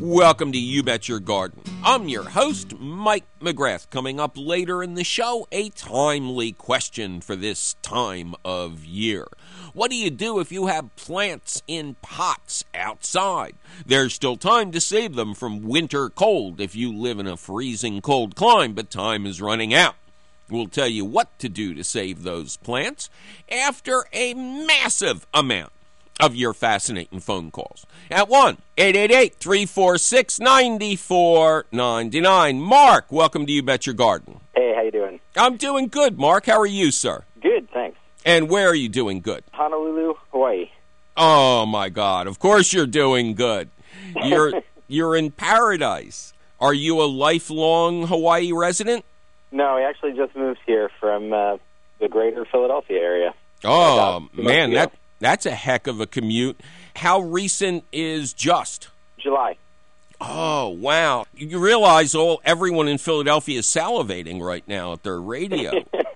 Welcome to You Bet Your Garden. I'm your host, Mike McGrath. Coming up later in the show, a timely question for this time of year. What do you do if you have plants in pots outside? There's still time to save them from winter cold if you live in a freezing cold climate, but time is running out. We'll tell you what to do to save those plants after a massive amount of your fascinating phone calls at 1-888-346-9499. Mark, welcome to You Bet Your Garden. Hey, how you doing? I'm doing good, Mark. How are you, sir? Good, thanks. And where are you doing good? Honolulu, Hawaii. Oh, my God. Of course you're doing good. You're in paradise. Are you a lifelong Hawaii resident? No, I actually just moved here from the greater Philadelphia area. Oh, man, that's a heck of a commute. How recent is just? July. Oh, wow. You realize everyone in Philadelphia is salivating right now at their radio.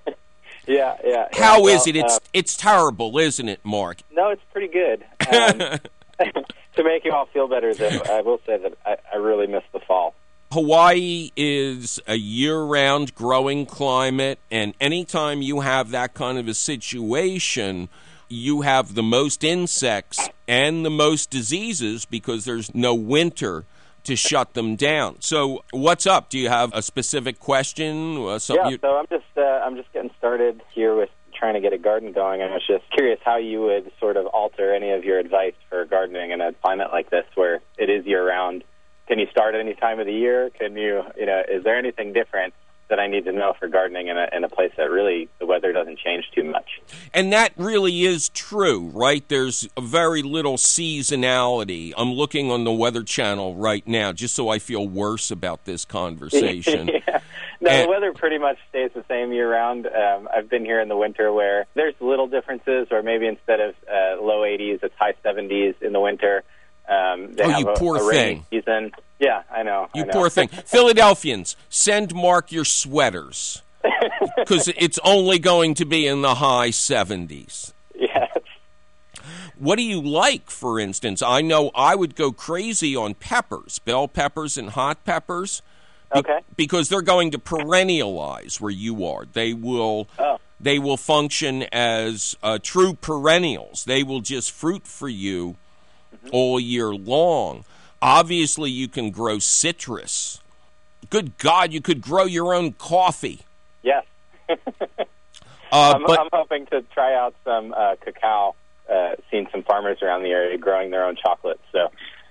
Yeah. How is it? It's terrible, isn't it, Mark? No, it's pretty good. To make you all feel better, though, I will say that I really miss the fall. Hawaii is a year-round growing climate, and anytime you have that kind of a situation, you have the most insects and the most diseases because there's no winter to shut them down. So what's up? Do you have a specific question? So I'm just getting started here with trying to get a garden going, and I was just curious how you would sort of alter any of your advice for gardening in a climate like this where it is year-round. Can you start at any time of the year? Can you, is there anything different that I need to know for gardening in a place that really the weather doesn't change too much? And that really is true, right? There's very little seasonality. I'm looking on the Weather Channel right now just so I feel worse about this conversation. Yeah. No, the weather pretty much stays the same year-round. I've been here in the winter where there's little differences, or maybe instead of low 80s, it's high 70s in the winter. They have you poor a rainy thing. Season. Yeah, I know. Poor thing. Philadelphians, send Mark your sweaters because it's only going to be in the high 70s. Yes. What do you like, for instance? I know I would go crazy on peppers, bell peppers and hot peppers. Okay. Because they're going to perennialize where you are. They will function as true perennials. They will just fruit for you all year long. Obviously, you can grow citrus. Good God, you could grow your own coffee. Yes. I'm hoping to try out some cacao. Seen some farmers around the area growing their own chocolate. So,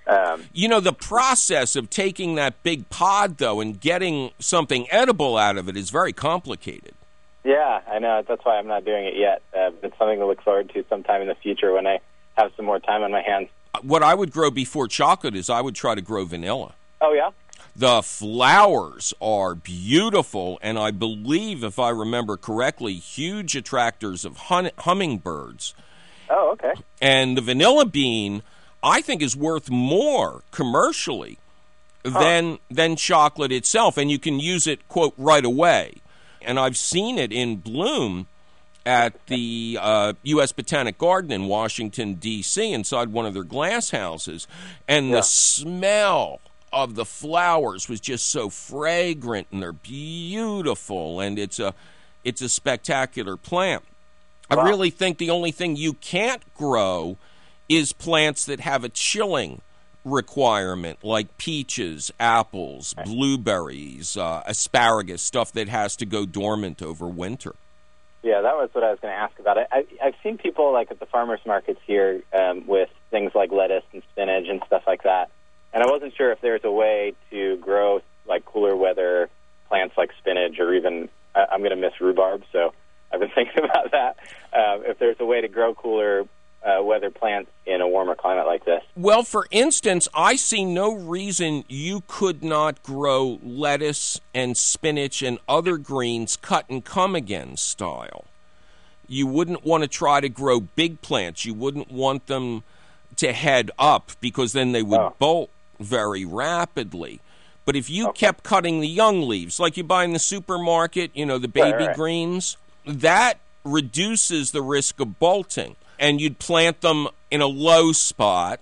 the process of taking that big pod, though, and getting something edible out of it is very complicated. Yeah, I know. That's why I'm not doing it yet. It's something to look forward to sometime in the future when I have some more time on my hands. What I would grow before chocolate is I would try to grow vanilla. Oh, yeah? The flowers are beautiful, and I believe, if I remember correctly, huge attractors of hummingbirds. Oh, okay. And the vanilla bean, I think, is worth more commercially than chocolate itself, and you can use it, quote, right away. And I've seen it in bloom at the U.S. Botanic Garden in Washington, D.C., inside one of their glass houses. And the smell of the flowers was just so fragrant, and they're beautiful, and it's a spectacular plant. Wow. I really think the only thing you can't grow is plants that have a chilling requirement, like peaches, apples, blueberries, asparagus, stuff that has to go dormant over winter. Yeah, that was what I was going to ask about. I've seen people like at the farmers markets here with things like lettuce and spinach and stuff like that. And I wasn't sure if there's a way to grow like cooler weather plants like spinach, or even I'm going to miss rhubarb, so I've been thinking about that. If there's a way to grow cooler weather plants in a warmer climate like this. Well, for instance, I see no reason you could not grow lettuce and spinach and other greens cut and come again style. You wouldn't want to try to grow big plants. You wouldn't want them to head up because then they would bolt very rapidly. But if you kept cutting the young leaves, like you buy in the supermarket, the baby greens, that reduces the risk of bolting. And you'd plant them in a low spot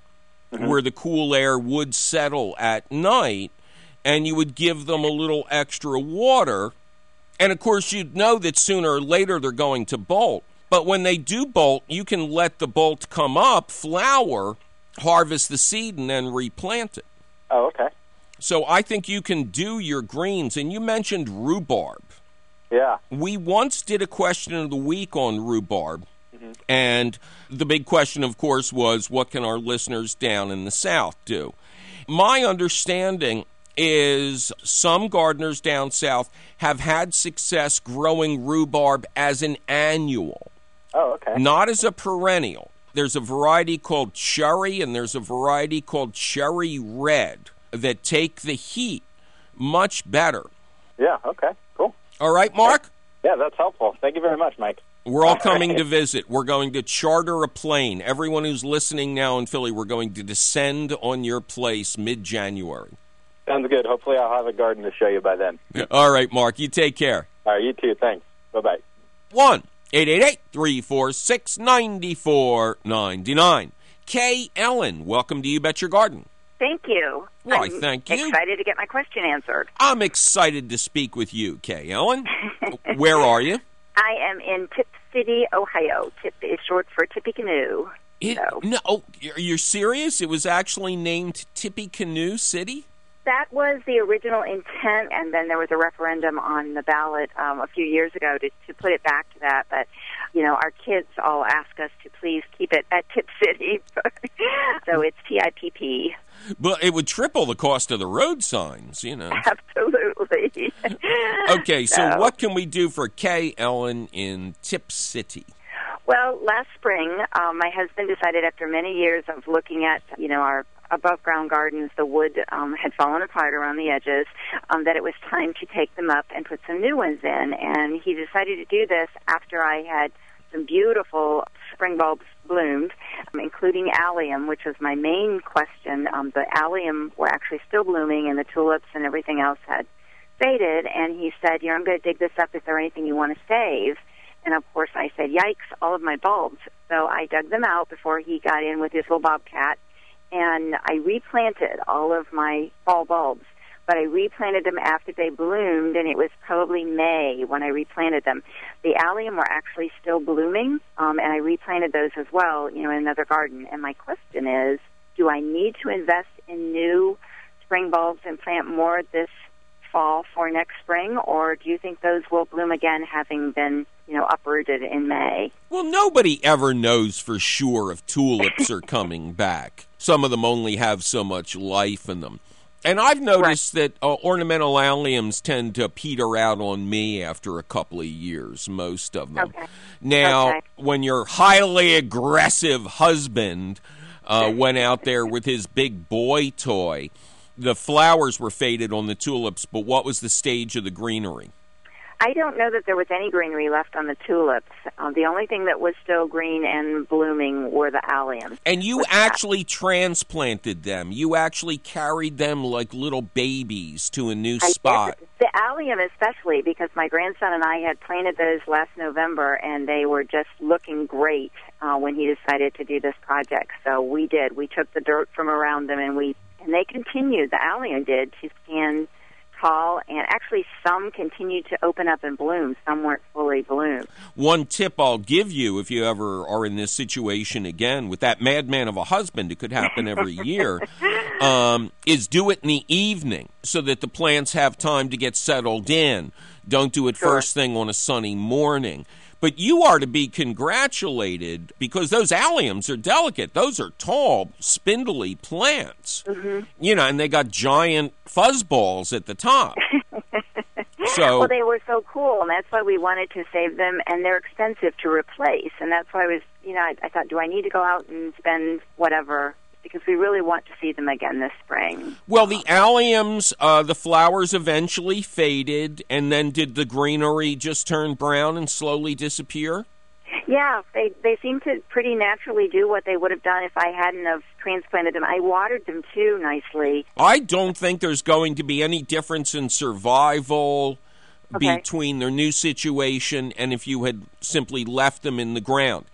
where the cool air would settle at night, and you would give them a little extra water. And, of course, you'd know that sooner or later they're going to bolt. But when they do bolt, you can let the bolt come up, flower, harvest the seed, and then replant it. Oh, okay. So I think you can do your greens. And you mentioned rhubarb. Yeah. We once did a question of the week on rhubarb. And the big question, of course, was what can our listeners down in the South do? My understanding is some gardeners down south have had success growing rhubarb as an annual. Oh, okay. Not as a perennial. There's a variety called cherry, and there's a variety called cherry red that take the heat much better. Yeah, okay, cool. All right, Mark? Yeah, that's helpful. Thank you very much, Mike. We're all coming to visit. We're going to charter a plane. Everyone who's listening now in Philly, we're going to descend on your place mid-January. Sounds good. Hopefully I'll have a garden to show you by then. All right, Mark. You take care. All right, you too. Thanks. Bye-bye. 1-888-346-9499. Kay Ellen, welcome to You Bet Your Garden. Thank you. Why, I'm thank you. excited to get my question answered. I'm excited to speak with you, Kay Ellen. Where are you? I am in Tip City, Ohio. Tip is short for Tippecanoe. No, you're serious? It was actually named Tippecanoe City? That was the original intent, and then there was a referendum on the ballot a few years ago to put it back to that. But, you know, our kids all ask us to please keep it at Tip City. So it's TIPP. But it would triple the cost of the road signs, you know. Absolutely. Okay, so what can we do for Kay Ellen in Tip City? Well, last spring, my husband decided after many years of looking at, you know, our above-ground gardens, the wood had fallen apart around the edges, that it was time to take them up and put some new ones in. And he decided to do this after I had some beautiful spring bulbs bloomed, including allium, which was my main question. The allium were actually still blooming, and the tulips and everything else had faded. And he said, I'm going to dig this up. Is there anything you want to save? And, of course, I said, yikes, all of my bulbs. So I dug them out before he got in with his little bobcat, and I replanted all of my fall bulbs. But I replanted them after they bloomed, and it was probably May when I replanted them. The allium were actually still blooming, and I replanted those as well, you know, in another garden. And my question is, do I need to invest in new spring bulbs and plant more this fall for next spring, or do you think those will bloom again having been, you know, uprooted in May? Well, nobody ever knows for sure if tulips are coming back. Some of them only have so much life in them. And I've noticed that ornamental alliums tend to peter out on me after a couple of years, most of them. Okay. Now, when your highly aggressive husband went out there with his big boy toy, the flowers were faded on the tulips, but what was the stage of the greenery? I don't know that there was any greenery left on the tulips. The only thing that was still green and blooming were the alliums. And you actually transplanted them. You actually carried them like little babies to a new spot. The allium especially, because my grandson and I had planted those last November, and they were just looking great when he decided to do this project. So we did. We took the dirt from around them, and they continued, the allium did, to stand tall, and actually some continued to open up and bloom. Some weren't fully bloomed. One tip I'll give you if you ever are in this situation again with that madman of a husband, it could happen every year, is do it in the evening so that the plants have time to get settled in. Don't do it first thing on a sunny morning. But you are to be congratulated because those alliums are delicate. Those are tall, spindly plants. Mm-hmm. You know, and they got giant fuzzballs at the top. Well, they were so cool, and that's why we wanted to save them, and they're expensive to replace. And that's why I thought, do I need to go out and spend whatever? Because we really want to see them again this spring. Well, the alliums, the flowers eventually faded, and then did the greenery just turn brown and slowly disappear? Yeah, they seem to pretty naturally do what they would have done if I hadn't have transplanted them. I watered them, too, nicely. I don't think there's going to be any difference in survival between their new situation and if you had simply left them in the ground.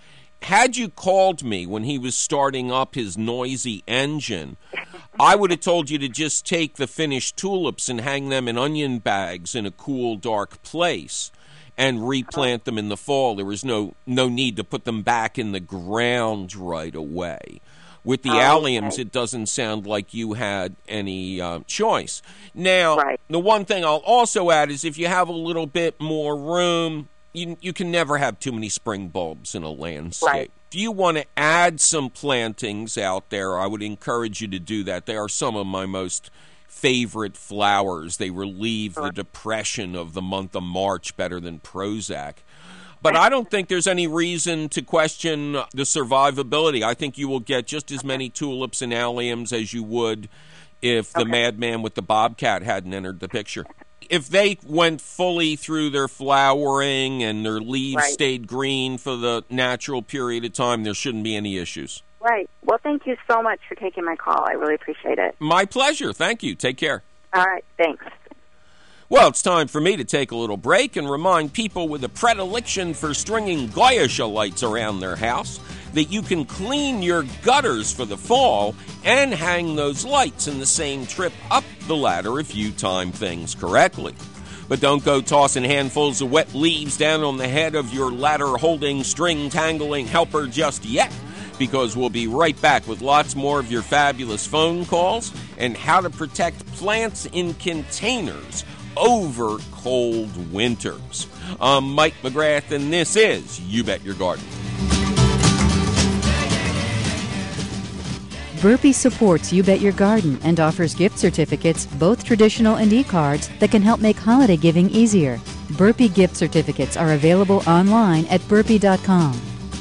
had you called me when he was starting up his noisy engine, I would have told you to just take the finished tulips and hang them in onion bags in a cool, dark place and replant them in the fall. There was no need to put them back in the ground right away. With the alliums, it doesn't sound like you had any choice. Now, the one thing I'll also add is if you have a little bit more room, you can never have too many spring bulbs in a landscape. Right. If you want to add some plantings out there, I would encourage you to do that. They are some of my most favorite flowers. They relieve the depression of the month of March better than Prozac. But I don't think there's any reason to question the survivability. I think you will get just as many tulips and alliums as you would if the madman with the bobcat hadn't entered the picture. If they went fully through their flowering and their leaves stayed green for the natural period of time, there shouldn't be any issues. Right. Well, thank you so much for taking my call. I really appreciate it. My pleasure. Thank you. Take care. All right. Thanks. Well, it's time for me to take a little break and remind people with a predilection for stringing Goyisha lights around their house that you can clean your gutters for the fall and hang those lights in the same trip up the ladder if you time things correctly. But don't go tossing handfuls of wet leaves down on the head of your ladder-holding, string-tangling helper just yet, because we'll be right back with lots more of your fabulous phone calls and how to protect plants in containers over cold winters. I'm Mike McGrath, and this is You Bet Your Garden. Burpee supports You Bet Your Garden and offers gift certificates, both traditional and e-cards, that can help make holiday giving easier. Burpee gift certificates are available online at burpee.com.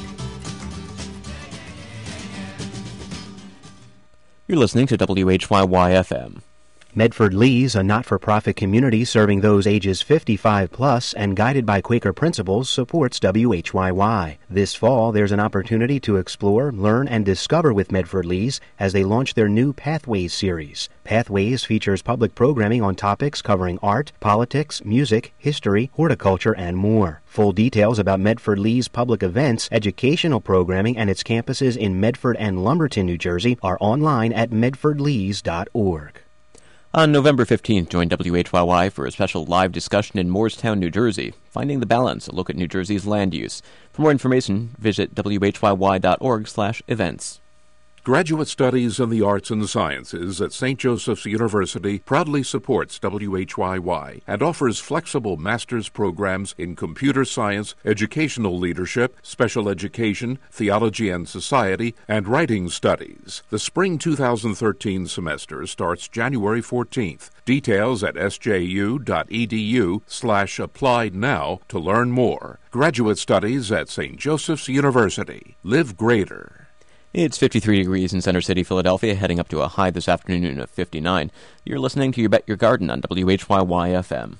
You're listening to WHYY-FM. Medford Lee's, a not-for-profit community serving those ages 55 plus and guided by Quaker principles, supports WHYY. This fall, there's an opportunity to explore, learn, and discover with Medford Lee's as they launch their new Pathways series. Pathways features public programming on topics covering art, politics, music, history, horticulture, and more. Full details about Medford Lee's public events, educational programming, and its campuses in Medford and Lumberton, New Jersey are online at medfordlees.org. On November 15th, join WHYY for a special live discussion in Moorestown, New Jersey, Finding the Balance, a look at New Jersey's land use. For more information, visit whyy.org/events. Graduate Studies in the Arts and Sciences at St. Joseph's University proudly supports WHYY and offers flexible master's programs in computer science, educational leadership, special education, theology and society, and writing studies. The spring 2013 semester starts January 14th. Details at sju.edu/apply now to learn more. Graduate Studies at St. Joseph's University. Live greater. It's 53 degrees in Center City, Philadelphia, heading up to a high this afternoon of 59. You're listening to You Bet Your Garden on WHYY-FM.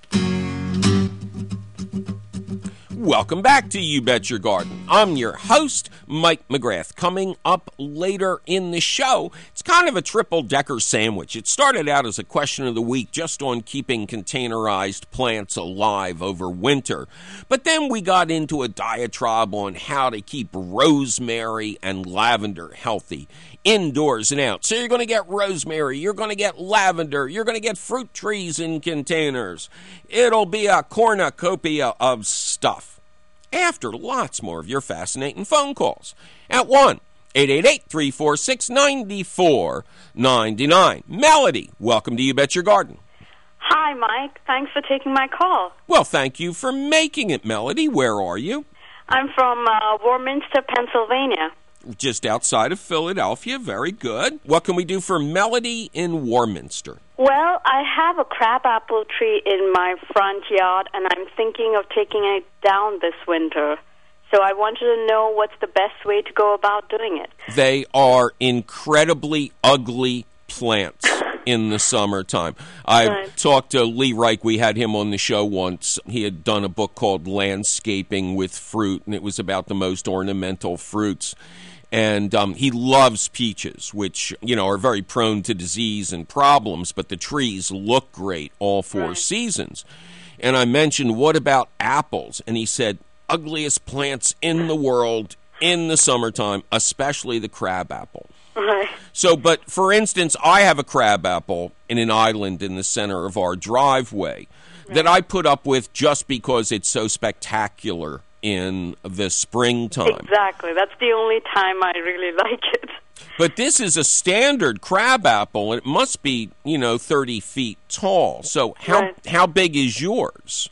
Welcome back to You Bet Your Garden. I'm your host, Mike McGrath. Coming up later in the show, it's kind of a triple-decker sandwich. It started out as a question of the week just on keeping containerized plants alive over winter. But then we got into a diatribe on how to keep rosemary and lavender healthy indoors and out. So you're going to get rosemary, you're going to get lavender, you're going to get fruit trees in containers. It'll be a cornucopia of stuff. After lots more of your fascinating phone calls at 1-888-346-9499. Melody, welcome to You Bet Your Garden. Hi, Mike. Thanks for taking my call. Well, thank you for making it, Melody. Where are you? I'm from Warminster, Pennsylvania. Just outside of Philadelphia. Very good. What can we do for Melody in Warminster? Well, I have a crabapple tree in my front yard, and I'm thinking of taking it down this winter. So I wanted to know what's the best way to go about doing it. They are incredibly ugly plants in the summertime. I've talked to Lee Reich. We had him on the show once. He had done a book called Landscaping with Fruit, and it was about the most ornamental fruits. And he loves peaches, which, are very prone to disease and problems, but the trees look great all four seasons. And I mentioned, what about apples? And he said, ugliest plants in the world in the summertime, especially the crabapple. Right. So, but for instance, I have a crabapple in an island in the center of our driveway that I put up with just because it's so spectacular in the springtime. Exactly. That's the only time I really like it. But this is a standard crabapple, and it must be, 30 feet tall. So how big is yours?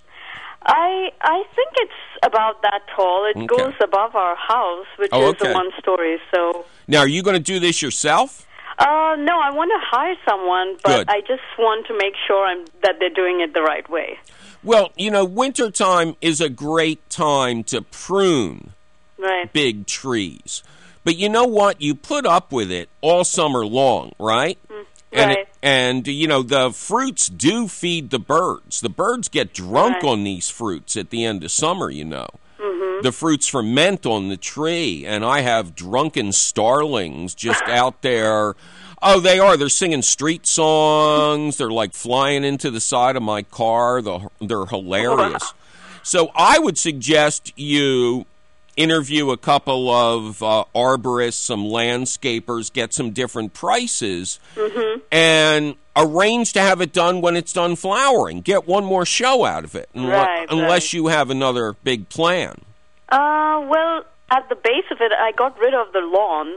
I think it's about that tall. It goes above our house, which is a one-story. So now, are you going to do this yourself? No, I want to hire someone, but Good. I just want to make sure that they're doing it the right way. Well, wintertime is a great time to prune big trees. But you know what? You put up with it all summer long, right? And the fruits do feed the birds. The birds get drunk on these fruits at the end of summer, The fruits ferment on the tree, and I have drunken starlings just out there. Oh, they are. They're singing street songs. They're like flying into the side of my car. They're hilarious. So I would suggest you interview a couple of arborists, some landscapers, get some different prices, and arrange to have it done when it's done flowering. Get one more show out of it, unless you have another big plan. Well, at the base of it, I got rid of the lawn,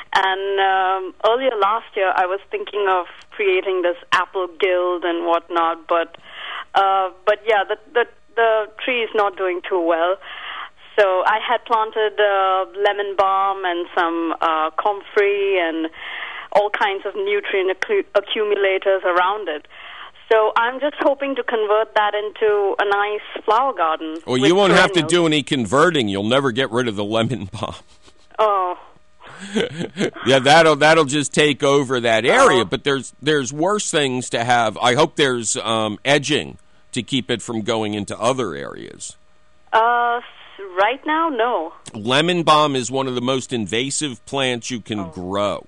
and earlier last year I was thinking of creating this apple guild and whatnot, but yeah, the tree is not doing too well. So I had planted lemon balm and some comfrey and all kinds of nutrient accumulators around it. So I'm just hoping to convert that into a nice flower garden. Well, you won't have to do any converting. You'll never get rid of the lemon balm. Oh. Yeah, that'll just take over that area. But there's worse things to have. I hope there's edging to keep it from going into other areas. Right now, no. Lemon balm is one of the most invasive plants you can grow.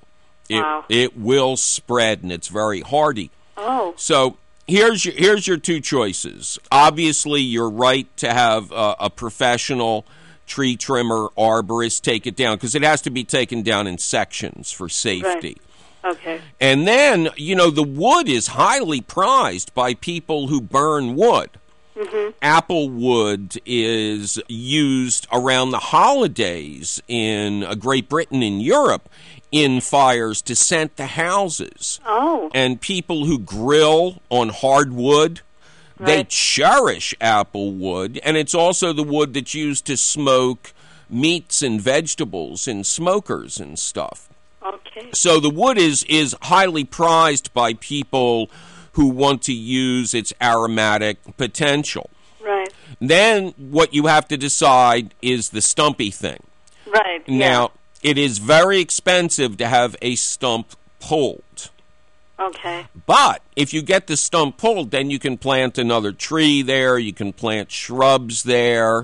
It will spread, and it's very hardy. Oh. So here's your two choices. Obviously, you're right to have a professional tree trimmer, arborist take it down, because it has to be taken down in sections for safety. Right. Okay. And then, the wood is highly prized by people who burn wood. Apple wood is used around the holidays in Great Britain and Europe in fires to scent the houses. Oh. And people who grill on hardwood, they cherish apple wood, and it's also the wood that's used to smoke meats and vegetables in smokers and stuff. Okay. So the wood is highly prized by people who want to use its aromatic potential. Right. Then what you have to decide is the stumpy thing. Right. Now, it is very expensive to have a stump pulled. Okay. But if you get the stump pulled, then you can plant another tree there, you can plant shrubs there.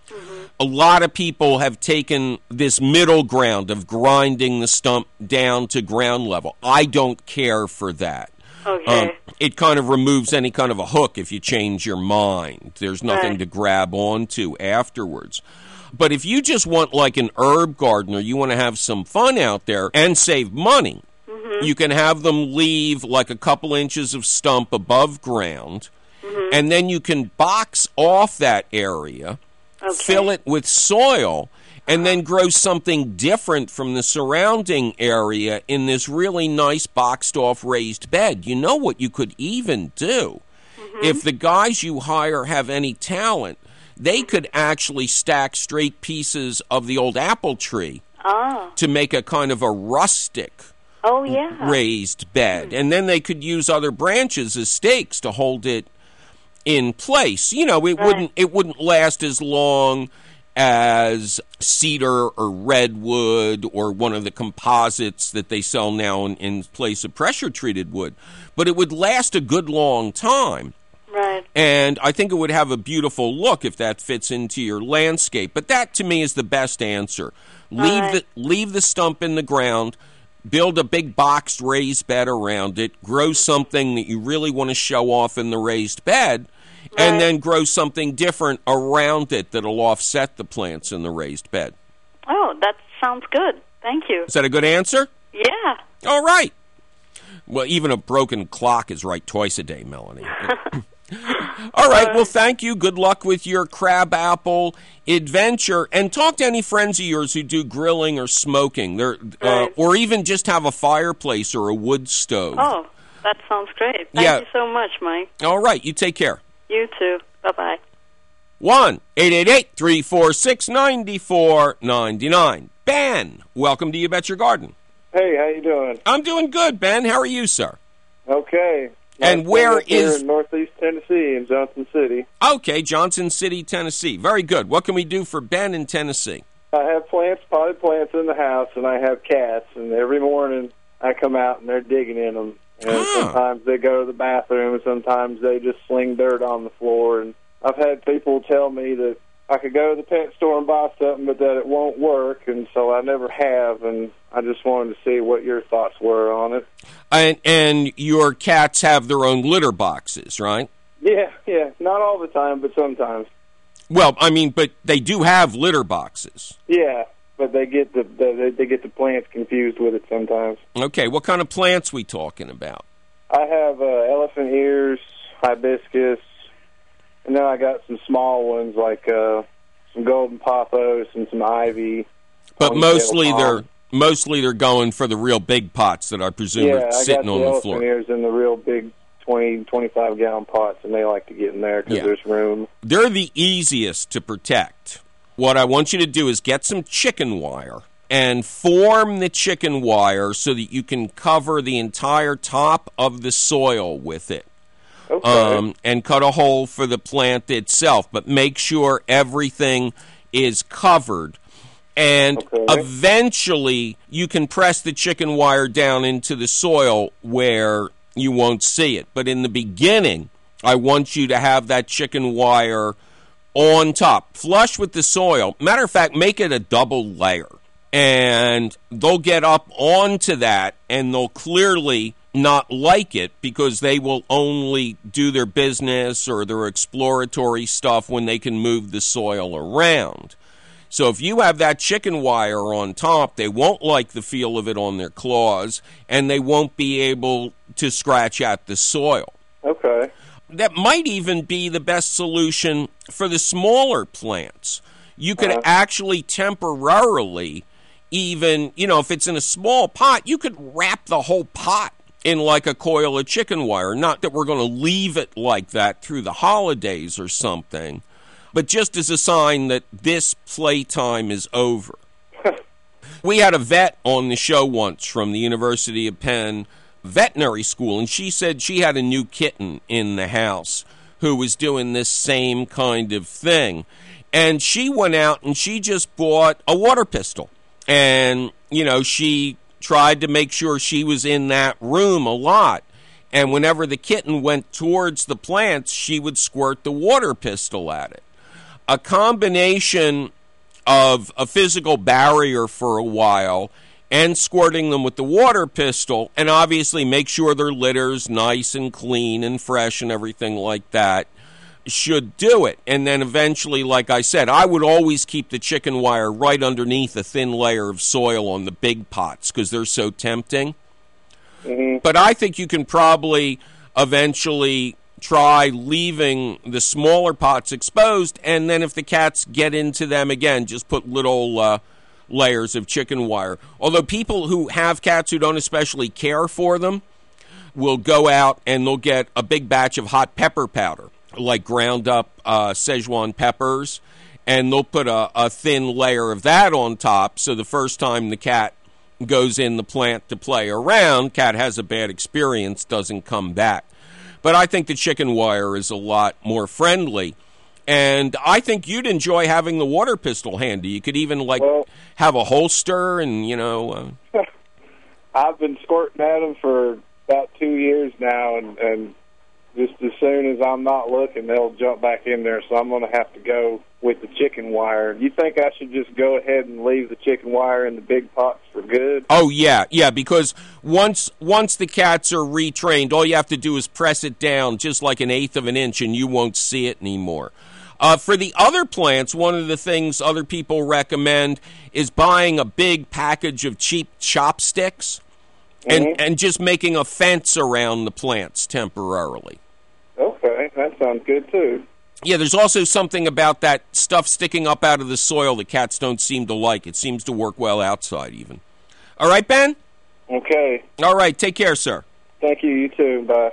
A lot of people have taken this middle ground of grinding the stump down to ground level. I don't care for that. Okay. It kind of removes any kind of a hook if you change your mind. There's nothing to grab onto afterwards. But if you just want like an herb gardener, you want to have some fun out there and save money, you can have them leave like a couple inches of stump above ground, and then you can box off that area, fill it with soil, and then grow something different from the surrounding area in this really nice boxed-off raised bed. You know what you could even do? If the guys you hire have any talent, they could actually stack straight pieces of the old apple tree to make a kind of a rustic raised bed. And then they could use other branches as stakes to hold it in place. You know, it wouldn't last as long as cedar or redwood or one of the composites that they sell now in place of pressure-treated wood. But it would last a good long time. Right. And I think it would have a beautiful look if that fits into your landscape. But that, to me, is the best answer. Leave the stump in the ground, build a big boxed raised bed around it, grow something that you really want to show off in the raised bed, and then grow something different around it that'll offset the plants in the raised bed. Oh, sounds good. Thank you. Is that a good answer? Yeah. All right. Well, even a broken clock is right twice a day, Melanie. All right. Well, thank you. Good luck with your crabapple adventure. And talk to any friends of yours who do grilling or smoking, or even just have a fireplace or a wood stove. Oh, that sounds great. Thank you so much, Mike. All right. You take care. You too. Bye-bye. 1-888-346-9499. Ben, welcome to You Bet Your Garden. Hey, how you doing? I'm doing good, Ben. How are you, sir? Okay. And where is... in Northeast Tennessee, in Johnson City. Okay, Johnson City, Tennessee. Very good. What can we do for Ben in Tennessee? I have potted plants in the house, and I have cats, and every morning I come out and they're digging in them. And sometimes they go to the bathroom, and sometimes they just sling dirt on the floor. And I've had people tell me that I could go to the pet store and buy something, but that it won't work, and so I never have, and I just wanted to see what your thoughts were on it. And your cats have their own litter boxes, right? Yeah, not all the time, but sometimes. Well, I mean, but they do have litter boxes. Yeah, but they get the plants confused with it sometimes. Okay, what kind of plants we talking about? I have elephant ears, hibiscus, and then I got some small ones like some golden pothos and some ivy. But mostly they're going for the real big pots that I presume are sitting on the floor. Yeah, I got the elephant ears in the real big 20, 25-gallon pots, and they like to get in there because there's room. They're the easiest to protect. What I want you to do is get some chicken wire and form the chicken wire so that you can cover the entire top of the soil with it. Okay. And cut a hole for the plant itself, but make sure everything is covered. And eventually you can press the chicken wire down into the soil where you won't see it. But in the beginning, I want you to have that chicken wire on top, flush with the soil. Matter of fact, make it a double layer. And they'll get up onto that, and they'll clearly not like it because they will only do their business or their exploratory stuff when they can move the soil around. So if you have that chicken wire on top, they won't like the feel of it on their claws, and they won't be able to scratch at the soil. Okay. That might even be the best solution for the smaller plants. You could actually temporarily, even, if it's in a small pot, you could wrap the whole pot in like a coil of chicken wire. Not that we're going to leave it like that through the holidays or something, but just as a sign that this playtime is over. We had a vet on the show once from the University of Penn Veterinary School, and she said she had a new kitten in the house who was doing this same kind of thing. And she went out and she just bought a water pistol. And, she tried to make sure she was in that room a lot. And whenever the kitten went towards the plants, she would squirt the water pistol at it. A combination of a physical barrier for a while and squirting them with the water pistol, and obviously make sure their litter's nice and clean and fresh and everything like that, should do it. And then eventually, like I said, I would always keep the chicken wire right underneath a thin layer of soil on the big pots because they're so tempting. Mm-hmm. But I think you can probably eventually try leaving the smaller pots exposed, and then if the cats get into them again, just put little layers of chicken wire. Although people who have cats who don't especially care for them will go out and they'll get a big batch of hot pepper powder, like ground up Szechuan peppers, and they'll put a thin layer of that on top, so the first time the cat goes in the plant to play around, cat has a bad experience, doesn't come back. But I think the chicken wire is a lot more friendly, and I think you'd enjoy having the water pistol handy. You could even, have a holster and, I've been squirting at them for about 2 years now, and just as soon as I'm not looking, they'll jump back in there, so I'm going to have to go with the chicken wire. You think I should just go ahead and leave the chicken wire in the big pots for good? Oh, yeah, because once the cats are retrained, all you have to do is press it down just like 1/8 of an inch, and you won't see it anymore. For the other plants, one of the things other people recommend is buying a big package of cheap chopsticks and just making a fence around the plants temporarily. Okay, that sounds good, too. Yeah, there's also something about that stuff sticking up out of the soil that cats don't seem to like. It seems to work well outside, even. All right, Ben? Okay. All right, take care, sir. Thank you. You too. Bye.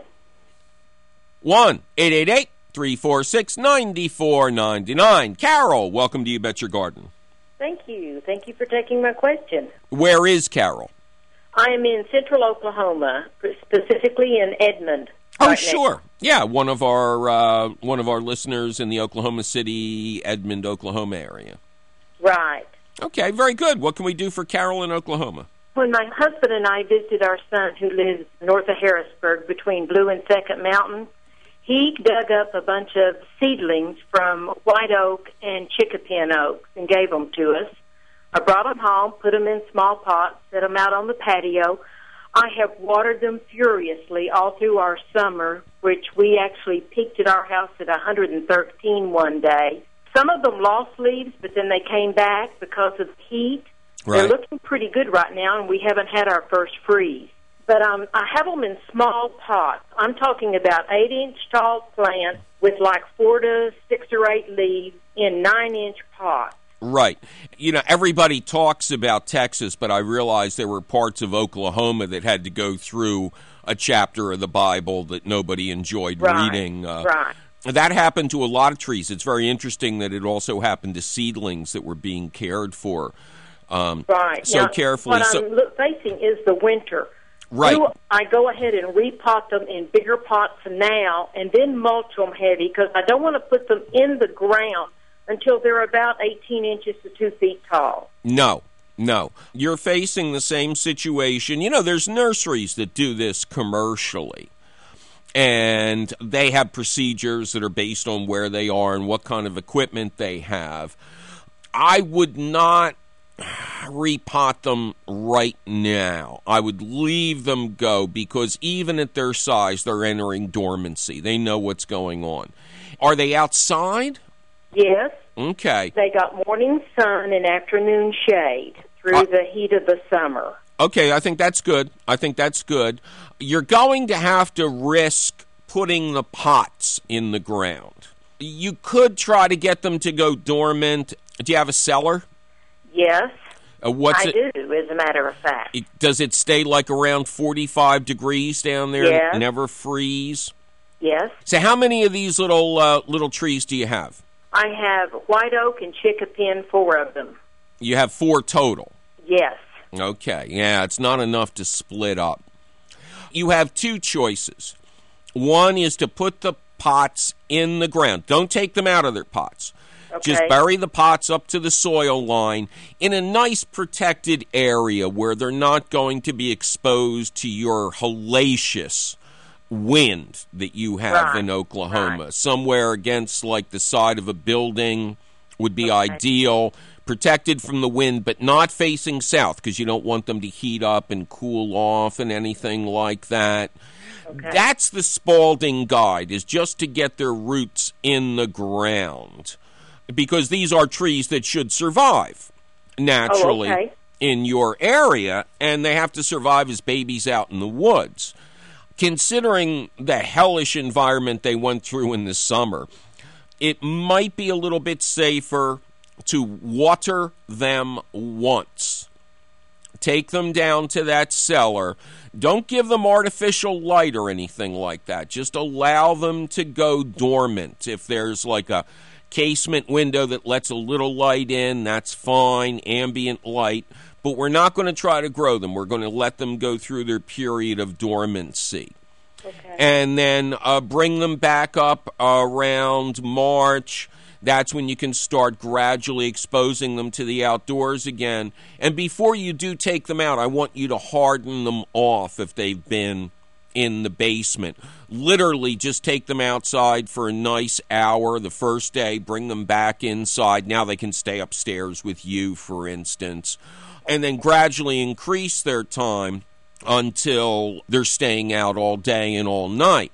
1-888-346-9499. Carol, welcome to You Bet Your Garden. Thank you. Thank you for taking my question. Where is Carol? I am in central Oklahoma, specifically in Edmond. Oh, sure. Yeah, one of our listeners in the Oklahoma City, Edmond, Oklahoma area. Right. Okay, very good. What can we do for Carol in Oklahoma? When my husband and I visited our son who lives north of Harrisburg between Blue and Second Mountain, he dug up a bunch of seedlings from white oak and chickapin oaks and gave them to us. I brought them home, put them in small pots, set them out on the patio. I have watered them furiously all through our summer, which we actually peaked at our house at 113 one day. Some of them lost leaves, but then they came back because of the heat. Right. They're looking pretty good right now, and we haven't had our first freeze. But I have them in small pots. I'm talking about 8-inch tall plants with like 4 to 6 or 8 leaves in 9-inch pots. Right. You know, everybody talks about Texas, but I realized there were parts of Oklahoma that had to go through a chapter of the Bible that nobody enjoyed reading. Right. That happened to a lot of trees. It's very interesting that it also happened to seedlings that were being cared for right. so now, carefully. What I'm facing is the winter. Right. Do I go ahead and repot them in bigger pots now and then mulch them heavy because I don't want to put them in the ground until they're about 18 inches to 2 feet tall? No. You're facing the same situation. You know, there's nurseries that do this commercially, and they have procedures that are based on where they are and what kind of equipment they have. I would not repot them right now. I would leave them go because even at their size, they're entering dormancy. They know what's going on. Are they outside? Yes. Okay. They got morning sun and afternoon shade through the heat of the summer. Okay, I think that's good. You're going to have to risk putting the pots in the ground. You could try to get them to go dormant. Do you have a cellar? Yes. I do, as a matter of fact. Does it stay like around 45 degrees down there? Yes. Never freeze? Yes. So how many of these little trees do you have? I have white oak and chickapin, 4 of them. You have 4 total? Yes. Okay, yeah, it's not enough to split up. You have 2 choices. One is to put the pots in the ground. Don't take them out of their pots. Okay. Just bury the pots up to the soil line in a nice protected area where they're not going to be exposed to your hellacious wind that you have in Oklahoma. Right. Somewhere against like the side of a building would be ideal. Protected from the wind, but not facing south because you don't want them to heat up and cool off and anything like that. Okay. That's the Spalding guide, is just to get their roots in the ground. Because these are trees that should survive naturally in your area, and they have to survive as babies out in the woods. Considering the hellish environment they went through in the summer, it might be a little bit safer to water them once. Take them down to that cellar. Don't give them artificial light or anything like that. Just allow them to go dormant. If there's like a casement window that lets a little light in, that's fine, ambient light. But we're not going to try to grow them. We're going to let them go through their period of dormancy. Okay. And then bring them back up around March. That's when you can start gradually exposing them to the outdoors again. And before you do take them out, I want you to harden them off if they've been in the basement. Literally just take them outside for a nice hour the first day, bring them back inside. Now they can stay upstairs with you, for instance. And then gradually increase their time until they're staying out all day and all night.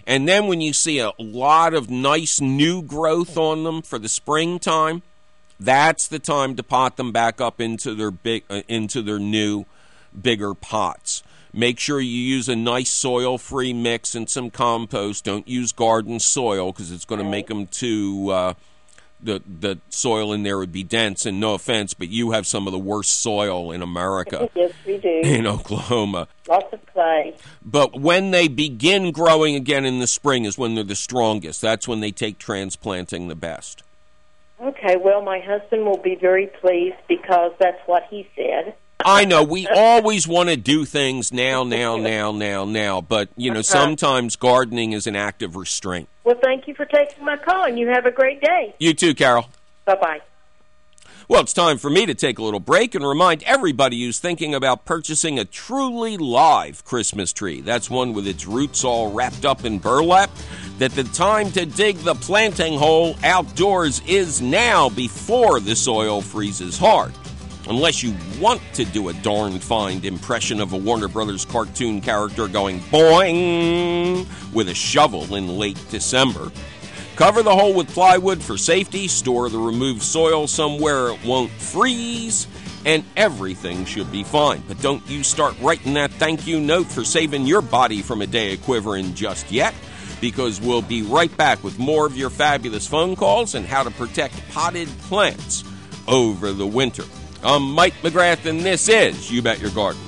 And then when you see a lot of nice new growth on them for the springtime, that's the time to pot them back up into their new, bigger pots. Make sure you use a nice soil-free mix and some compost. Don't use garden soil because it's going to make them too. The soil in there would be dense. And no offense, but you have some of the worst soil in America. Yes, we do. In Oklahoma. Lots of clay. But when they begin growing again in the spring is when they're the strongest. That's when they take transplanting the best. Okay, well, my husband will be very pleased because that's what he said. I know. We always want to do things now. But, sometimes gardening is an act of restraint. Well, thank you for taking my call, and you have a great day. You too, Carol. Bye-bye. Well, it's time for me to take a little break and remind everybody who's thinking about purchasing a truly live Christmas tree, that's one with its roots all wrapped up in burlap, that the time to dig the planting hole outdoors is now before the soil freezes hard. Unless you want to do a darn fine impression of a Warner Brothers cartoon character going boing with a shovel in late December. Cover the hole with plywood for safety, store the removed soil somewhere it won't freeze, and everything should be fine. But don't you start writing that thank you note for saving your body from a day of quivering just yet, because we'll be right back with more of your fabulous phone calls and how to protect potted plants over the winter. I'm Mike McGrath, and this is You Bet Your Garden.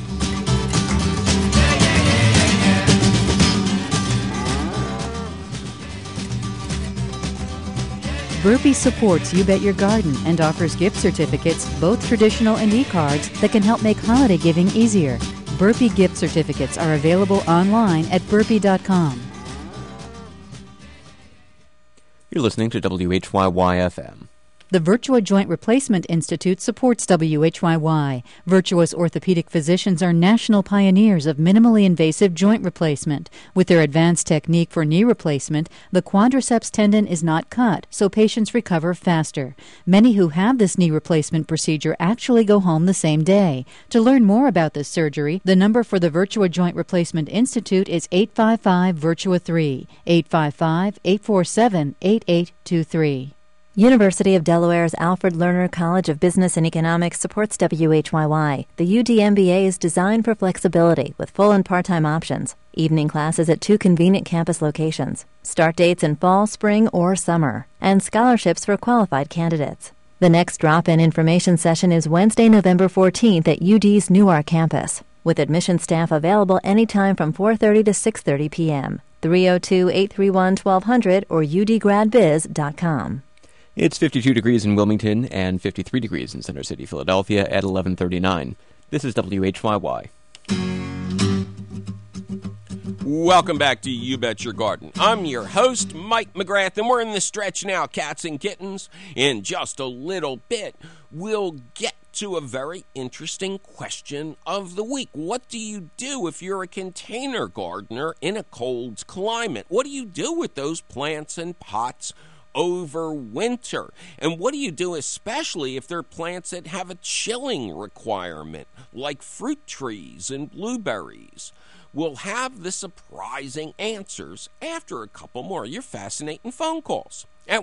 Burpee supports You Bet Your Garden and offers gift certificates, both traditional and e-cards, that can help make holiday giving easier. Burpee gift certificates are available online at burpee.com. You're listening to WHYY-FM. The Virtua Joint Replacement Institute supports WHYY. Virtua's orthopedic physicians are national pioneers of minimally invasive joint replacement. With their advanced technique for knee replacement, the quadriceps tendon is not cut, so patients recover faster. Many who have this knee replacement procedure actually go home the same day. To learn more about this surgery, the number for the Virtua Joint Replacement Institute is 855-VIRTUA-3, 855-847-8823. University of Delaware's Alfred Lerner College of Business and Economics supports WHYY. The UD MBA is designed for flexibility with full and part-time options. Evening classes at 2 convenient campus locations. Start dates in fall, spring, or summer. And scholarships for qualified candidates. The next drop-in information session is Wednesday, November 14th at UD's Newark campus, with admission staff available anytime from 4:30 to 6:30 p.m. 302-831-1200 or udgradbiz.com. It's 52 degrees in Wilmington and 53 degrees in Center City, Philadelphia at 11:39. This is WHYY. Welcome back to You Bet Your Garden. I'm your host, Mike McGrath, and we're in the stretch now, cats and kittens. In just a little bit, we'll get to a very interesting question of the week. What do you do if you're a container gardener in a cold climate? What do you do with those plants and pots over winter? And what do you do especially if they're plants that have a chilling requirement, like fruit trees and blueberries? We'll have the surprising answers after a couple more of your fascinating phone calls at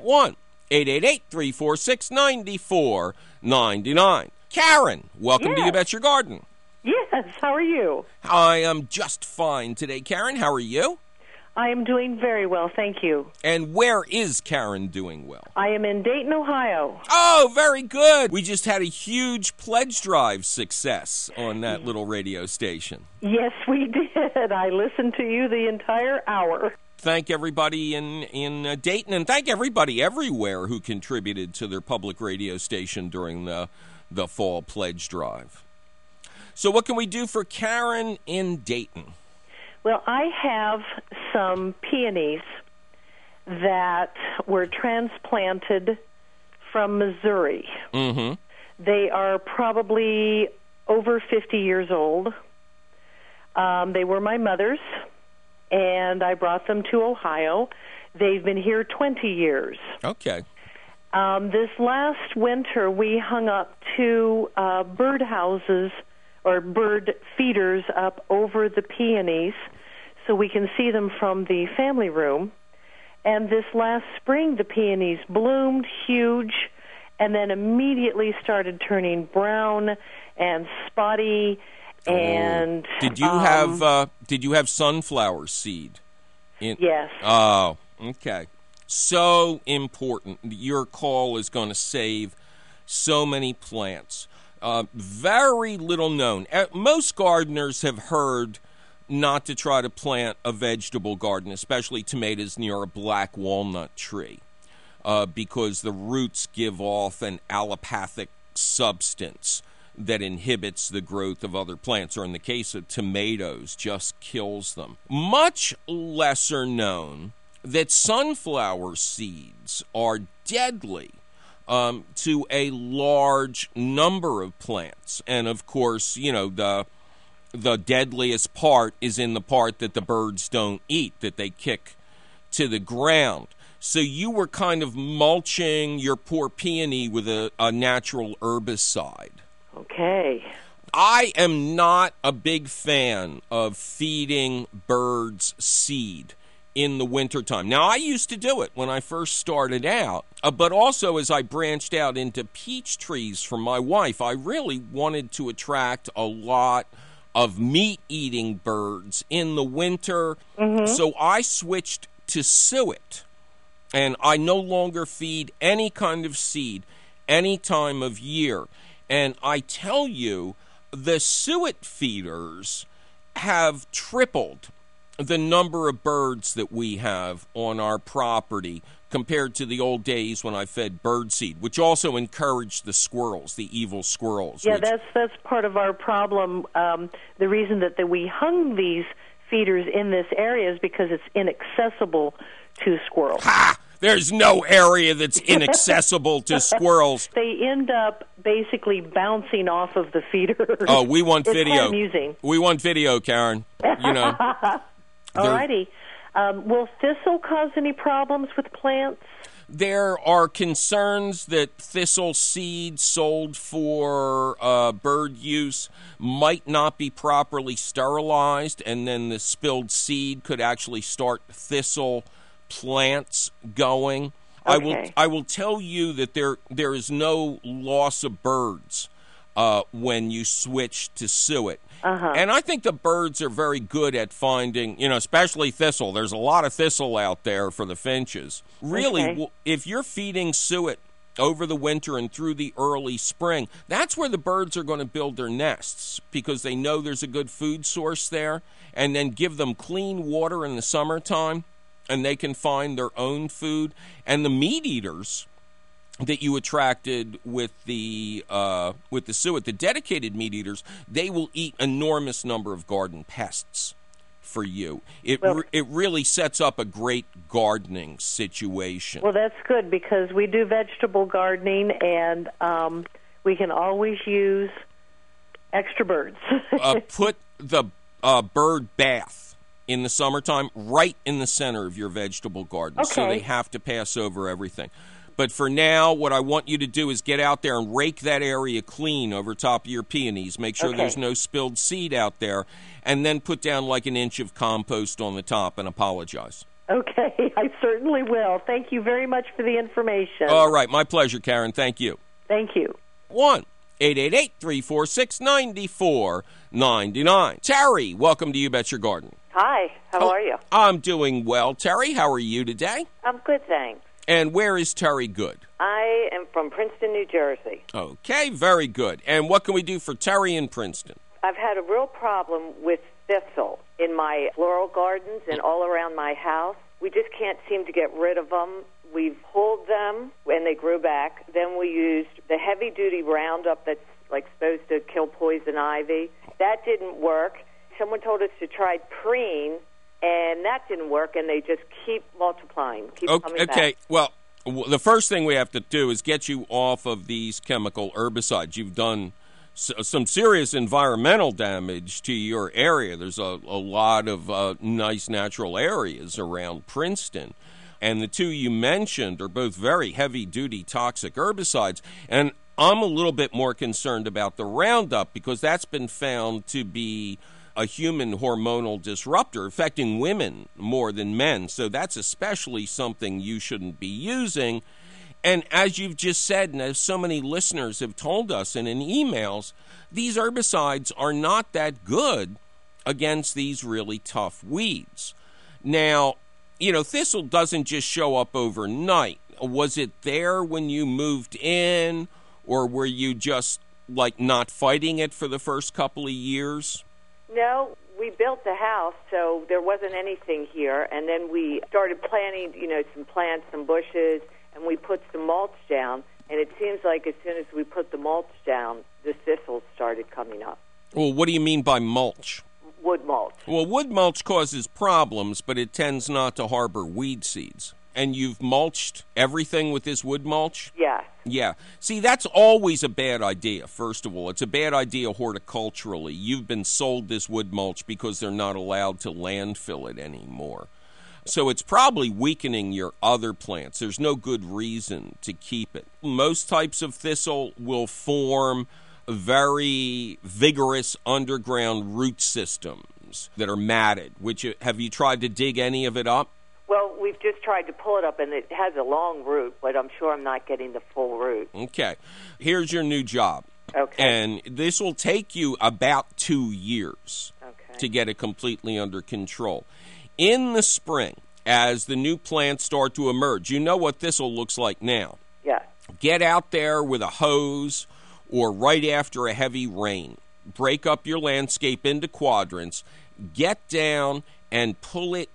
1-888-346-9499. Karen, welcome to You Bet Your Garden. Yes, how are you? I am just fine today. Karen, how are you? I am doing very well, thank you. And where is Karen doing well? I am in Dayton, Ohio. Oh, very good. We just had a huge pledge drive success on that little radio station. Yes, we did. I listened to you the entire hour. Thank everybody in Dayton, and thank everybody everywhere who contributed to their public radio station during the fall pledge drive. So what can we do for Karen in Dayton? Well, I have some peonies that were transplanted from Missouri. Mm-hmm. They are probably over 50 years old. They were my mother's, and I brought them to Ohio. They've been here 20 years. Okay. This last winter, we hung up 2 bird houses or bird feeders up over the peonies so we can see them from the family room. And this last spring, the peonies bloomed huge and then immediately started turning brown and spotty. And did you have sunflower seed? Yes. Oh, okay. So important. Your call is going to save so many plants. Very little known. Most gardeners have heard not to try to plant a vegetable garden, especially tomatoes, near a black walnut tree, because the roots give off an allopathic substance that inhibits the growth of other plants, or in the case of tomatoes, just kills them. Much lesser known that sunflower seeds are deadly to a large number of plants. And of course, the deadliest part is in the part that the birds don't eat, that they kick to the ground. So you were kind of mulching your poor peony with a natural herbicide. Okay. I am not a big fan of feeding birds seed in the wintertime. Now, I used to do it when I first started out, but also as I branched out into peach trees for my wife, I really wanted to attract a lot of meat-eating birds in the winter, so I switched to suet, and I no longer feed any kind of seed any time of year. And I tell you, the suet feeders have tripled the number of birds that we have on our property compared to the old days when I fed birdseed, which also encouraged the squirrels, the evil squirrels. Yeah, that's part of our problem. The reason that we hung these feeders in this area is because it's inaccessible to squirrels. Ha! There's no area that's inaccessible to squirrels. They end up basically bouncing off of the feeder. Oh, we want video. It's quite amusing. We want video, Karen. All righty. Will thistle cause any problems with plants? There are concerns that thistle seed sold for bird use might not be properly sterilized, and then the spilled seed could actually start thistle plants going. Okay. I will tell you that there is no loss of birds when you switch to suet. And I think the birds are very good at finding, especially thistle. There's a lot of thistle out there for the finches. Really, if you're feeding suet over the winter and through the early spring, that's where the birds are going to build their nests, because they know there's a good food source there, and then give them clean water in the summertime, and they can find their own food. And the meat eaters that you attracted with the suet, the dedicated meat eaters, they will eat enormous number of garden pests for you. It really sets up a great gardening situation. Well, that's good, because we do vegetable gardening, and we can always use extra birds. Put the bird bath in the summertime right in the center of your vegetable garden, so they have to pass over everything. But for now, what I want you to do is get out there and rake that area clean over top of your peonies. Make sure there's no spilled seed out there, and then put down like an inch of compost on the top and apologize. Okay, I certainly will. Thank you very much for the information. All right, my pleasure, Karen. Thank you. Thank you. 1-888-346-9499. Terry, welcome to You Bet Your Garden. Hi, how are you? I'm doing well. Terry, how are you today? I'm good, thanks. And where is Terry Good? I am from Princeton, New Jersey. Okay, very good. And what can we do for Terry in Princeton? I've had a real problem with thistle in my floral gardens and all around my house. We just can't seem to get rid of them. We've pulled them when they grew back. Then we used the heavy-duty Roundup that's like supposed to kill poison ivy. That didn't work. Someone told us to try Preen, and that didn't work, and they just keep multiplying, coming back. Okay, well, the first thing we have to do is get you off of these chemical herbicides. You've done some serious environmental damage to your area. There's a lot of nice natural areas around Princeton, and the two you mentioned are both very heavy-duty toxic herbicides, and I'm a little bit more concerned about the Roundup, because that's been found to be a human hormonal disruptor affecting women more than men. So that's especially something you shouldn't be using. And as you've just said, and as so many listeners have told us and in emails, these herbicides are not that good against these really tough weeds. Now, thistle doesn't just show up overnight. Was it there when you moved in, or were you just not fighting it for the first couple of years? No, we built the house, so there wasn't anything here. And then we started planting, some plants, some bushes, and we put some mulch down. And it seems like as soon as we put the mulch down, the thistles started coming up. Well, what do you mean by mulch? Wood mulch. Well, wood mulch causes problems, but it tends not to harbor weed seeds. And you've mulched everything with this wood mulch? Yes. Yeah. See, that's always a bad idea, first of all. It's a bad idea horticulturally. You've been sold this wood mulch because they're not allowed to landfill it anymore. So it's probably weakening your other plants. There's no good reason to keep it. Most types of thistle will form very vigorous underground root systems that are matted. Have you tried to dig any of it up? Well, we've just tried to pull it up, and it has a long root, but I'm sure I'm not getting the full root. Okay. Here's your new job. Okay. And this will take you about 2 years to get it completely under control. In the spring, as the new plants start to emerge, you know what thistle looks like now. Yeah. Get out there with a hose or right after a heavy rain. Break up your landscape into quadrants. Get down and pull it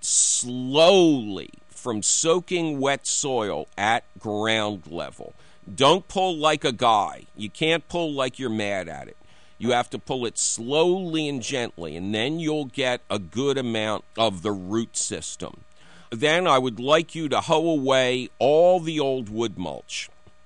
slowly from soaking wet soil at ground level. Don't pull like a guy. You can't pull like you're mad at it. You have to pull it slowly and gently, and then you'll get a good amount of the root system. Then I would like you to hoe away all the old wood mulch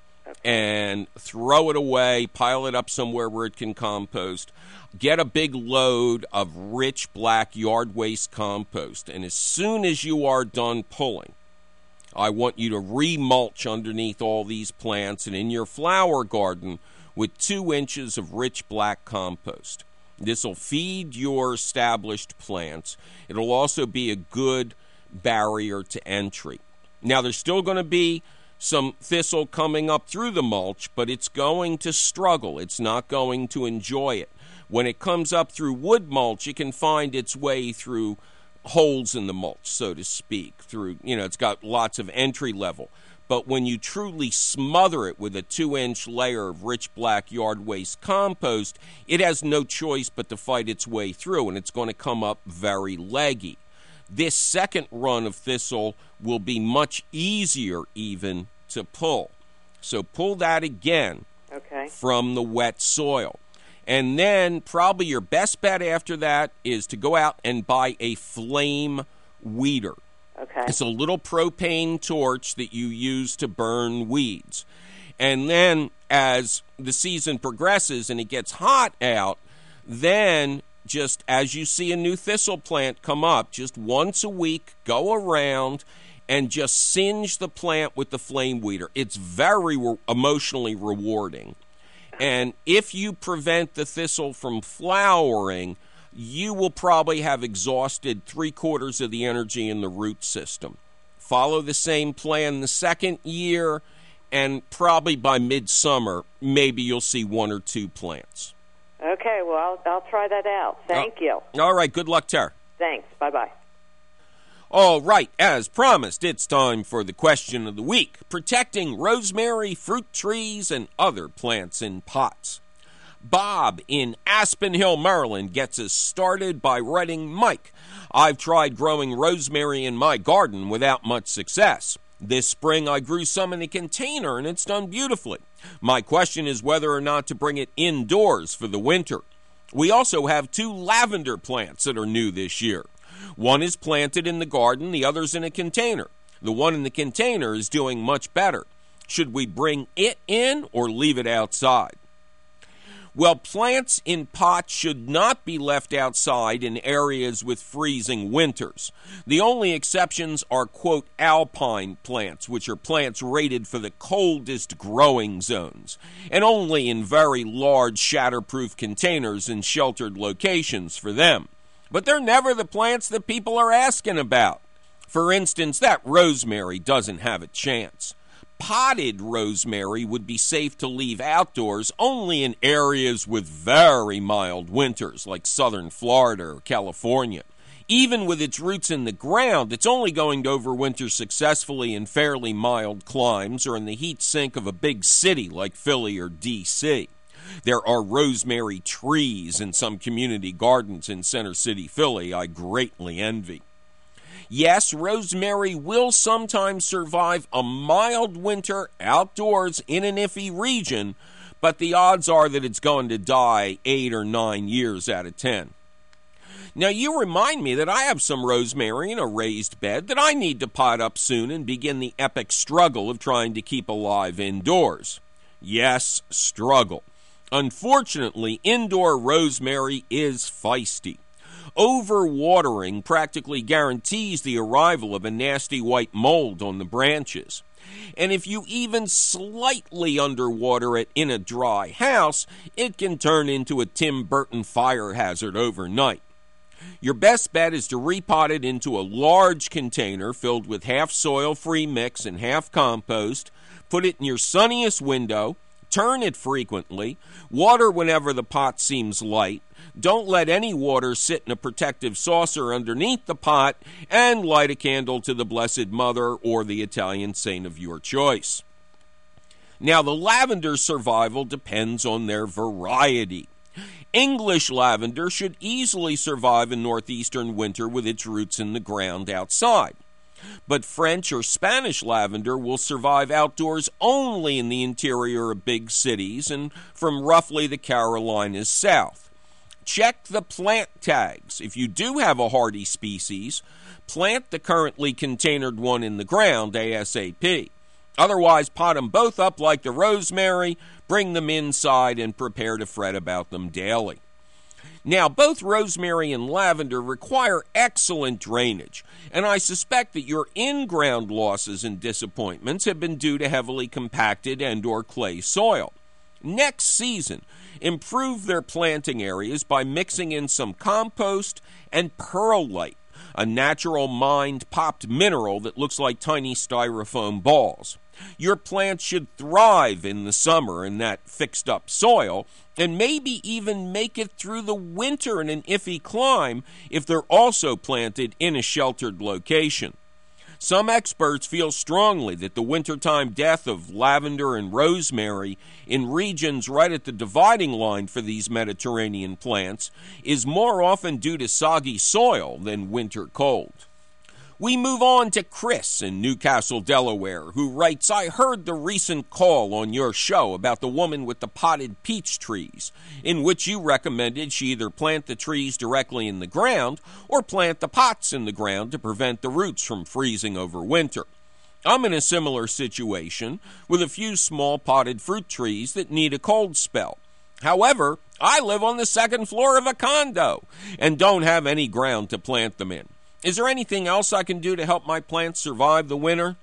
and throw it away, pile it up somewhere where it can compost. Get a big load of rich black yard waste compost, and as soon as you are done pulling, I want you to remulch underneath all these plants and in your flower garden with 2 inches of rich black compost. This will feed your established plants. It'll also be a good barrier to entry. Now, there's still going to be some thistle coming up through the mulch, but it's going to struggle. It's not going to enjoy it. When it comes up through wood mulch, it can find its way through holes in the mulch, so to speak. It's got lots of entry level. But when you truly smother it with a 2-inch layer of rich black yard waste compost, it has no choice but to fight its way through, and it's going to come up very leggy. This second run of thistle will be much easier even to pull. So pull that again from the wet soil. And then probably your best bet after that is to go out and buy a flame weeder. Okay. It's a little propane torch that you use to burn weeds. And then as the season progresses and it gets hot out, then just as you see a new thistle plant come up, just once a week, go around and just singe the plant with the flame weeder. It's very emotionally rewarding. And if you prevent the thistle from flowering, you will probably have exhausted 3/4 of the energy in the root system. Follow the same plan the second year, and probably by midsummer, maybe you'll see 1 or 2 plants. Okay, well, I'll try that out. Thank you. All right, good luck, Tara. Thanks. Bye-bye. All right, as promised, it's time for the question of the week, protecting rosemary, fruit trees, and other plants in pots. Bob in Aspen Hill, Maryland, gets us started by writing, Mike, I've tried growing rosemary in my garden without much success. This spring I grew some in a container and it's done beautifully. My question is whether or not to bring it indoors for the winter. We also have 2 lavender plants that are new this year. One is planted in the garden, the other's in a container. The one in the container is doing much better. Should we bring it in or leave it outside? Well, plants in pots should not be left outside in areas with freezing winters. The only exceptions are, quote, alpine plants, which are plants rated for the coldest growing zones, and only in very large shatterproof containers in sheltered locations for them. but they're never the plants that people are asking about. For instance, that rosemary doesn't have a chance. Potted rosemary would be safe to leave outdoors only in areas with very mild winters, like southern Florida or California. Even with its roots in the ground, it's only going to overwinter successfully in fairly mild climes or in the heat sink of a big city like Philly or D.C. There are rosemary trees in some community gardens in Center City, Philly, I greatly envy. Yes, rosemary will sometimes survive a mild winter outdoors in an iffy region, but the odds are that it's going to die 8 or 9 years out of 10. Now, you remind me that I have some rosemary in a raised bed that I need to pot up soon and begin the epic struggle of trying to keep alive indoors. Yes, struggle. Unfortunately, indoor rosemary is feisty. Overwatering practically guarantees the arrival of a nasty white mold on the branches. And if you even slightly underwater it in a dry house, it can turn into a Tim Burton fire hazard overnight. Your best bet is to repot it into a large container filled with half soil-free mix and half compost, put it in your sunniest window, turn it frequently, water whenever the pot seems light, don't let any water sit in a protective saucer underneath the pot, and light a candle to the Blessed Mother or the Italian saint of your choice. Now, the lavender survival depends on their variety. English lavender should easily survive a northeastern winter with its roots in the ground outside. But French or Spanish lavender will survive outdoors only in the interior of big cities and from roughly the Carolinas south. Check the plant tags. If you do have a hardy species, plant the currently containered one in the ground ASAP. Otherwise, pot them both up like the rosemary, bring them inside, and prepare to fret about them daily. Now, both rosemary and lavender require excellent drainage, and I suspect that your in-ground losses and disappointments have been due to heavily compacted and or clay soil. Next season, improve their planting areas by mixing in some compost and perlite, a natural mined popped mineral that looks like tiny styrofoam balls. Your plants should thrive in the summer in that fixed-up soil, and maybe even make it through the winter in an iffy climb if they're also planted in a sheltered location. Some experts feel strongly that the wintertime death of lavender and rosemary in regions right at the dividing line for these Mediterranean plants is more often due to soggy soil than winter cold. We move on to Chris in Newcastle, Delaware, who writes, I heard the recent call on your show about the woman with the potted peach trees, in which you recommended she either plant the trees directly in the ground or plant the pots in the ground to prevent the roots from freezing over winter. I'm in a similar situation with a few small potted fruit trees that need a cold spell. However, I live on the second floor of a condo and don't have any ground to plant them in. Is there anything else I can do to help my plants survive the winter?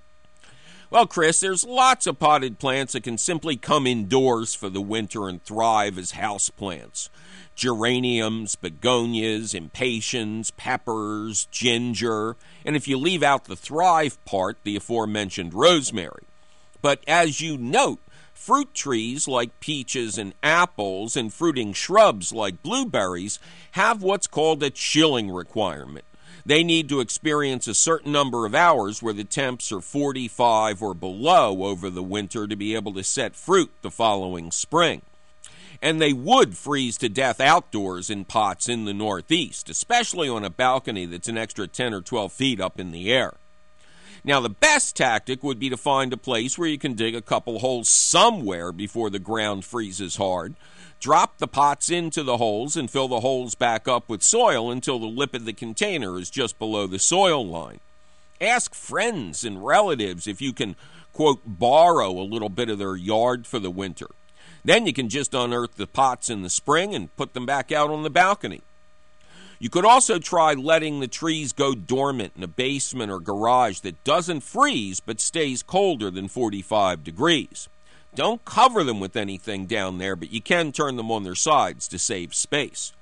Well, Chris, there's lots of potted plants that can simply come indoors for the winter and thrive as houseplants. Geraniums, begonias, impatiens, peppers, ginger, and if you leave out the thrive part, the aforementioned rosemary. But as you note, fruit trees like peaches and apples and fruiting shrubs like blueberries have what's called a chilling requirement. They need to experience a certain number of hours where the temps are 45 or below over the winter to be able to set fruit the following spring. And they would freeze to death outdoors in pots in the Northeast, especially on a balcony that's an extra 10 or 12 feet up in the air. Now, the best tactic would be to find a place where you can dig a couple holes somewhere before the ground freezes hard. Drop the pots into the holes and fill the holes back up with soil until the lip of the container is just below the soil line. Ask friends and relatives if you can, quote, borrow a little bit of their yard for the winter. Then you can just unearth the pots in the spring and put them back out on the balcony. You could also try letting the trees go dormant in a basement or garage that doesn't freeze but stays colder than 45 degrees. Don't cover them with anything down there, but you can turn them on their sides to save space.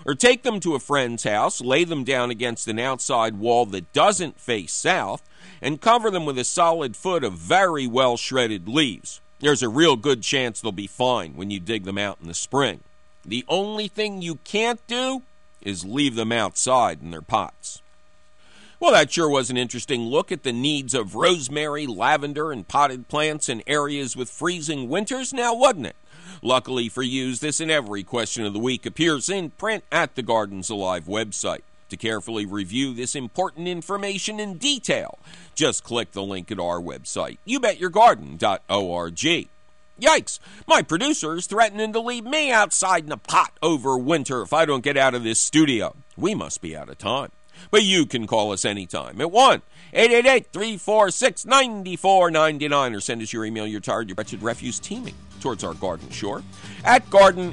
Or take them to a friend's house, lay them down against an outside wall that doesn't face south, and cover them with a solid foot of very well-shredded leaves. There's a real good chance they'll be fine when you dig them out in the spring. The only thing you can't do is leave them outside in their pots. Well, that sure was an interesting look at the needs of rosemary, lavender, and potted plants in areas with freezing winters, now wasn't it? Luckily for you, this and every question of the week appears in print at the Gardens Alive website. To carefully review this important information in detail, just click the link at our website, youbetyourgarden.org. Yikes, my producer is threatening to leave me outside in a pot over winter if I don't get out of this studio. We must be out of time. But you can call us anytime at 1-888-346-9499 or send us your email, your tired, your wretched refuse teeming towards our garden shore at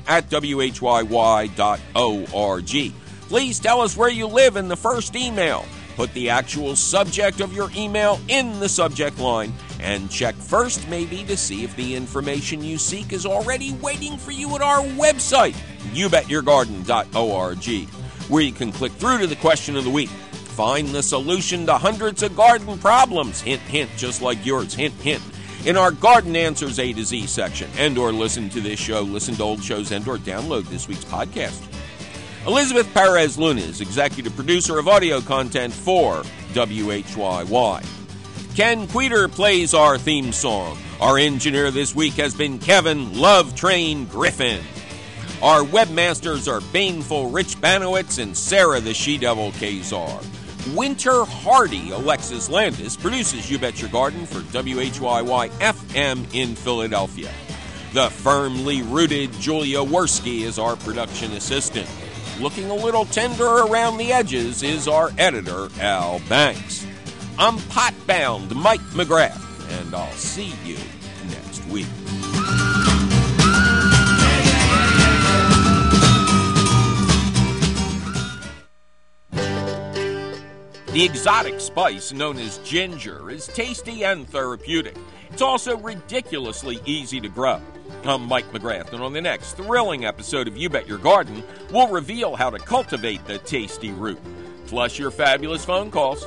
garden@whyy.org. Please tell us where you live in the first email. Put the actual subject of your email in the subject line and check first maybe to see if the information you seek is already waiting for you at our website, youbetyourgarden.org, where you can click through to the question of the week. Find the solution to hundreds of garden problems, hint, hint, just like yours, hint, hint, in our Garden Answers A to Z section, and or listen to this show, listen to old shows, and or download this week's podcast. Elizabeth Perez Luna is executive producer of audio content for WHYY. Ken Queter plays our theme song. Our engineer this week has been Kevin Love Train Griffin. Our webmasters are Baneful Rich Banowitz and Sarah the She-Devil Kazar. Winter Hardy Alexis Landis produces You Bet Your Garden for WHYY FM in Philadelphia. The firmly rooted Julia Worski is our production assistant. Looking a little tender around the edges is our editor, Al Banks. I'm pot-bound Mike McGrath, and I'll see you next week. The exotic spice known as ginger is tasty and therapeutic. It's also ridiculously easy to grow. I'm Mike McGrath, and on the next thrilling episode of You Bet Your Garden, we'll reveal how to cultivate the tasty root. Plus your fabulous phone calls.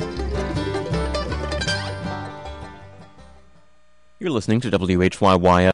You're listening to WHYY